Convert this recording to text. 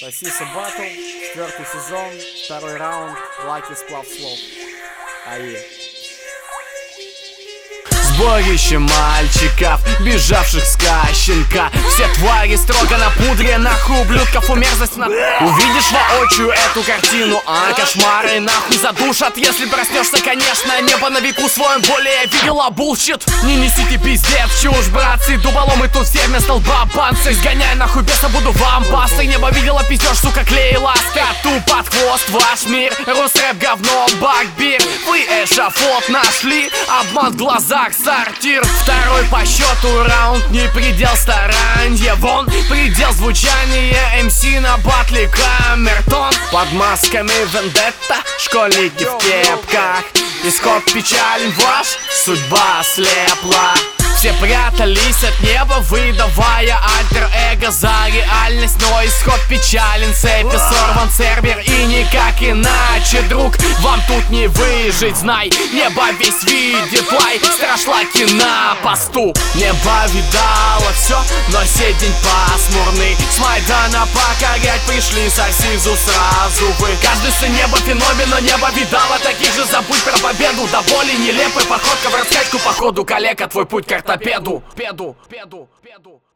Сосиса Батл, 4-й сезон, 2-й раунд, Лаки сплав слов. Ае. Сборище мальчиков, бежавших с кащенка. Все твари строго на пудре, нахуй ублюдков у мерзость на... Увидишь воочию эту картину, кошмары нахуй задушат. Если проснешься, конечно, небо на веку своем более видела булщит. Не несите пиздец, чушь, братцы, дуболомы тут все вместо лба панцирь. Сгоняй нахуй беса, буду вам пастой. Небо видела, пиздешь, сука, клеила стату под хвост ваш мир. Русрэп говно, бакбир. Вы эшафот нашли, обман в глазах, сортир. Второй по счету раунд, не предел старанья. Вон, предел звучания, МС на батле камертон. Под масками вендетта, школьники в кепках. Исход печален ваш, судьба слепла. Все прятались от неба, выдавая альтер-эго за реальность. Но исход печален, цепи сорван сервер. И никак иначе, друг, вам тут не выжить. Знай, небо весь видит лай. Страшлаки на посту. Небо видало все, но сей день пасмурный. С Майдана покорять пришли сосизу сразу вы. Каждый сын неба феномен, но небо видало таких же. Забудь про победу, до боли нелепая походка в раскачку. Походу, коллега, твой путь к ортопеду. Педу.